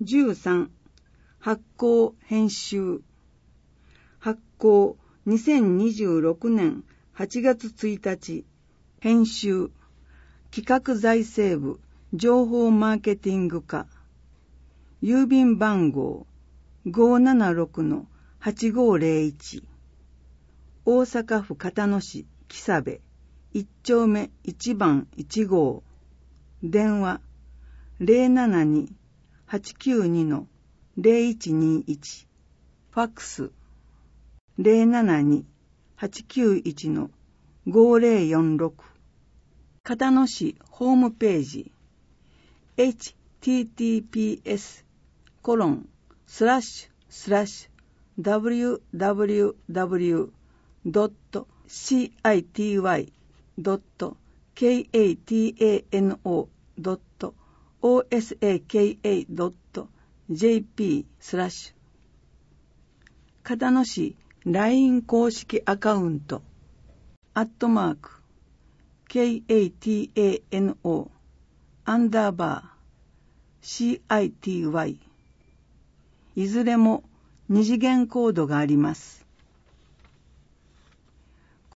13. 発行編集。発行2026年8月1日。編集企画財政部情報マーケティング課。郵便番号 576-8501。大阪府交野市木佐部1丁目1番1号。電話 072-892-0121。ファックス 072-891-5046。交野市ホームページ www.city.osaka.jp/ 交野市 LINE 公式アカウント@KATANO_CITY いずれも二次元コードがあります。